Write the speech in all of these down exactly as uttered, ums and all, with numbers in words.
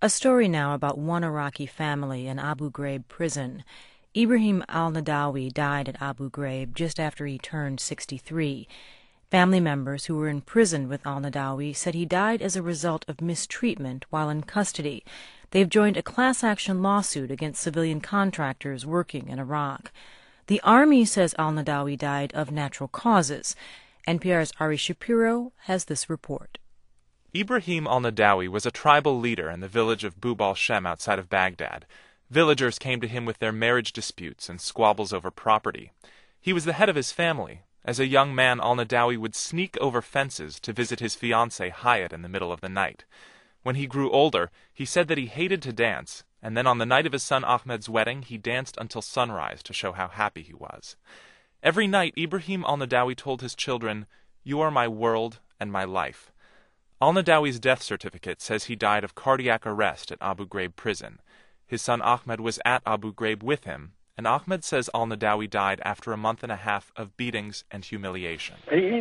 A story now about one Iraqi family in Abu Ghraib prison. Ibrahim al-Nadawi died at Abu Ghraib just after he turned sixty-three. Family members who were in prison with al-Nadawi said he died as a result of mistreatment while in custody. They've joined a class-action lawsuit against civilian contractors working in Iraq. The Army says al-Nadawi died of natural causes. N P R's Ari Shapiro has this report. Ibrahim al-Nadawi was a tribal leader in the village of Bub al-Shem outside of Baghdad. Villagers came to him with their marriage disputes and squabbles over property. He was the head of his family. As a young man, al-Nadawi would sneak over fences to visit his fiancée Hayat in the middle of the night. When he grew older, he said that he hated to dance, and then on the night of his son Ahmed's wedding, he danced until sunrise to show how happy he was. Every night, Ibrahim al-Nadawi told his children, "You are my world and my life." Al-Nadawi's death certificate says he died of cardiac arrest at Abu Ghraib prison. His son Ahmed was at Abu Ghraib with him, and Ahmed says al-Nadawi died after a month and a half of beatings and humiliation. He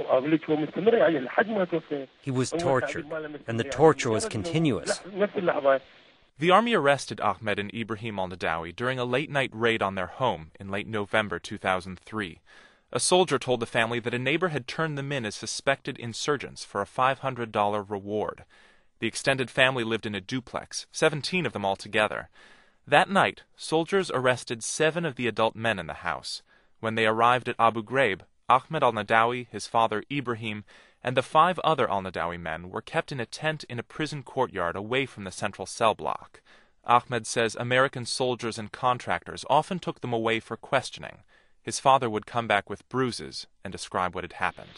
was tortured, and the torture was continuous. The army arrested Ahmed and Ibrahim al-Nadawi during a late-night raid on their home in late November two thousand three. A soldier told the family that a neighbor had turned them in as suspected insurgents for a five hundred dollar reward. The extended family lived in a duplex, seventeen of them altogether. That night, soldiers arrested seven of the adult men in the house. When they arrived at Abu Ghraib, Ahmed al-Nadawi, his father Ibrahim, and the five other al-Nadawi men were kept in a tent in a prison courtyard away from the central cell block. Ahmed says American soldiers and contractors often took them away for questioning. His father would come back with bruises and describe what had happened.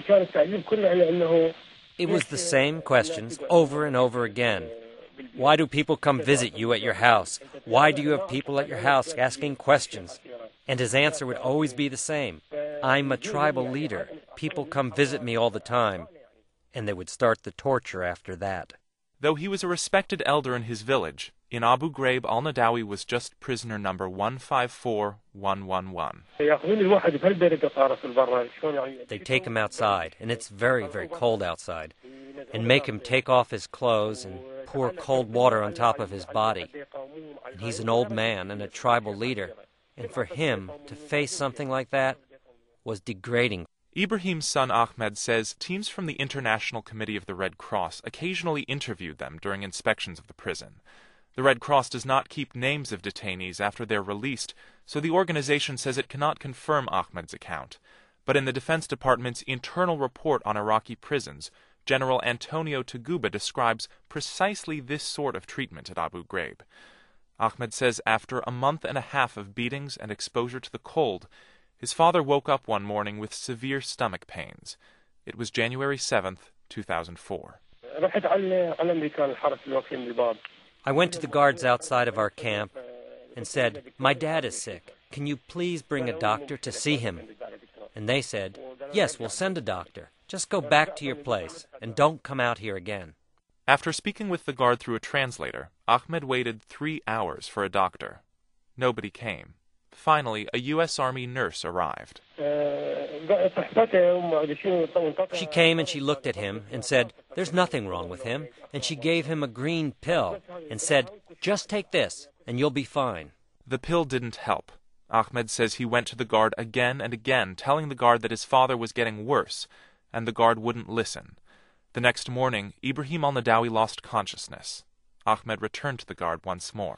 It was the same questions over and over again. Why do people come visit you at your house? Why do you have people at your house asking questions? And his answer would always be the same. I'm a tribal leader. People come visit me all the time. And they would start the torture after that. Though he was a respected elder in his village, in Abu Ghraib al-Nadawi was just prisoner number one five four one one one. They take him outside, and it's very, very cold outside, and make him take off his clothes and pour cold water on top of his body. And he's an old man and a tribal leader, and for him to face something like that was degrading. Ibrahim's son Ahmed says teams from the International Committee of the Red Cross occasionally interviewed them during inspections of the prison. The Red Cross does not keep names of detainees after they're released, so the organization says it cannot confirm Ahmed's account. But in the Defense Department's internal report on Iraqi prisons, General Antonio Taguba describes precisely this sort of treatment at Abu Ghraib. Ahmed says after a month and a half of beatings and exposure to the cold, his father woke up one morning with severe stomach pains. It was January seventh, two thousand four. I went to the guards outside of our camp and said, "My dad is sick. Can you please bring a doctor to see him?" And they said, "Yes, we'll send a doctor. Just go back to your place and don't come out here again." After speaking with the guard through a translator, Ahmed waited three hours for a doctor. Nobody came. Finally, a U S Army nurse arrived. She came and she looked at him and said, "There's nothing wrong with him." And she gave him a green pill and said, "Just take this and you'll be fine." The pill didn't help. Ahmed says he went to the guard again and again, telling the guard that his father was getting worse, and the guard wouldn't listen. The next morning, Ibrahim al-Nadawi lost consciousness. Ahmed returned to the guard once more.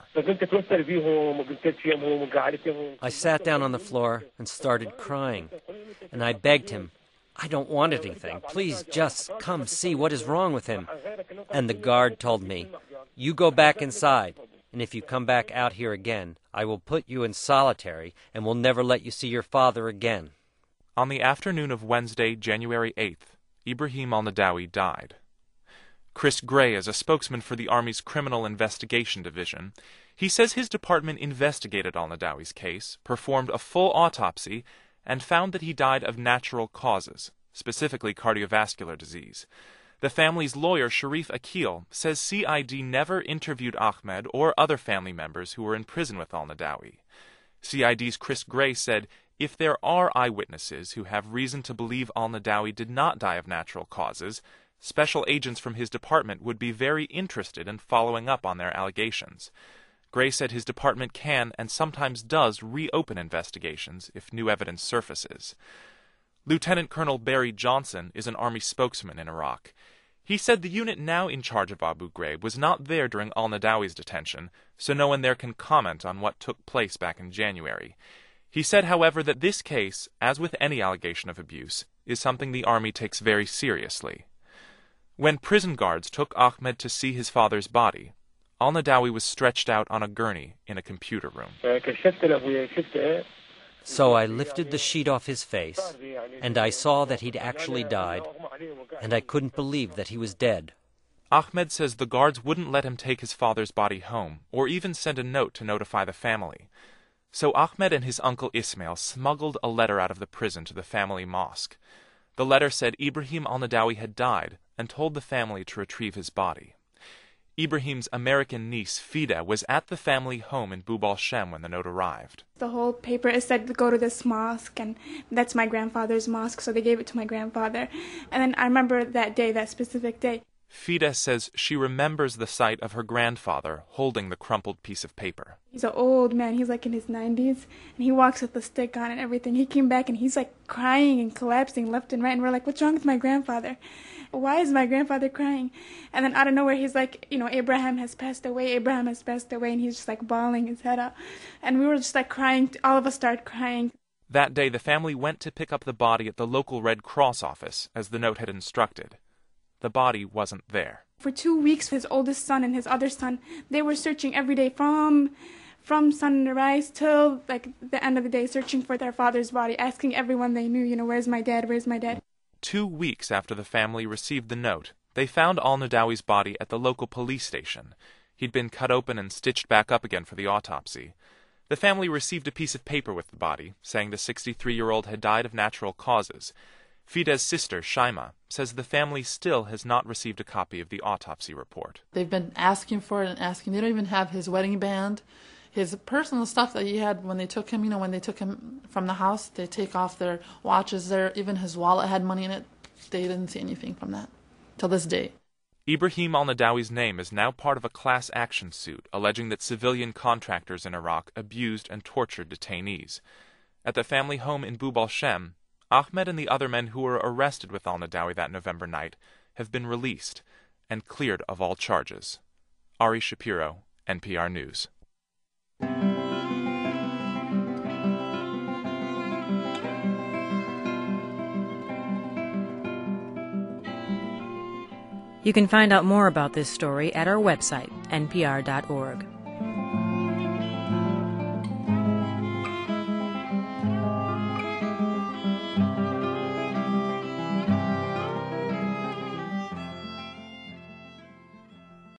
I sat down on the floor and started crying, and I begged him, "I don't want anything. Please just come see what is wrong with him." And the guard told me, "You go back inside, and if you come back out here again, I will put you in solitary and will never let you see your father again." On the afternoon of Wednesday, January eighth, Ibrahim al-Nadawi died. Chris Gray is a spokesman for the Army's Criminal Investigation Division. He says his department investigated al-Nadawi's case, performed a full autopsy, and found that he died of natural causes, specifically cardiovascular disease. The family's lawyer, Sharif Akil, says C I D never interviewed Ahmed or other family members who were in prison with al-Nadawi. C I D's Chris Gray said, if there are eyewitnesses who have reason to believe al-Nadawi did not die of natural causes, special agents from his department would be very interested in following up on their allegations. Gray said his department can and sometimes does reopen investigations if new evidence surfaces. Lieutenant Colonel Barry Johnson is an Army spokesman in Iraq. He said the unit now in charge of Abu Ghraib was not there during al-Nadawi's detention, so no one there can comment on what took place back in January. He said, however, that this case, as with any allegation of abuse, is something the Army takes very seriously. When prison guards took Ahmed to see his father's body, al-Nadawi was stretched out on a gurney in a computer room. So I lifted the sheet off his face, and I saw that he'd actually died, and I couldn't believe that he was dead. Ahmed says the guards wouldn't let him take his father's body home, or even send a note to notify the family. So Ahmed and his uncle Ismail smuggled a letter out of the prison to the family mosque. The letter said Ibrahim al-Nadawi had died, and told the family to retrieve his body. Ibrahim's American niece, Fida, was at the family home in Bub al-Shem when the note arrived. The whole paper is said to go to this mosque, and that's my grandfather's mosque, so they gave it to my grandfather. And then I remember that day, that specific day. Fida says she remembers the sight of her grandfather holding the crumpled piece of paper. He's an old man. He's like in his nineties, and he walks with a stick on and everything. He came back, and he's like crying and collapsing left and right, and we're like, what's wrong with my grandfather? Why is my grandfather crying? And then out of nowhere, he's like, you know, Abraham has passed away, Abraham has passed away, and he's just like bawling his head out. And we were just like crying, all of us started crying. That day, the family went to pick up the body at the local Red Cross office, as the note had instructed. The body wasn't there. For two weeks, his oldest son and his other son, they were searching every day from from sunrise till like the end of the day, searching for their father's body, asking everyone they knew, you know, where's my dad, where's my dad? Two weeks after the family received the note, they found al-Nadawi's body at the local police station. He'd been cut open and stitched back up again for the autopsy. The family received a piece of paper with the body, saying the sixty-three-year-old had died of natural causes. Fida's sister, Shaima, says the family still has not received a copy of the autopsy report. They've been asking for it and asking. They don't even have his wedding band. His personal stuff that he had when they took him, you know, when they took him from the house, they take off their watches there. Even his wallet had money in it. They didn't see anything from that till this day. Ibrahim al-Nadawi's name is now part of a class action suit alleging that civilian contractors in Iraq abused and tortured detainees. At the family home in Bub al-Shem, Ahmed and the other men who were arrested with al-Nadawi that November night have been released and cleared of all charges. Ari Shapiro, N P R News. You can find out more about this story at our website, N P R dot org.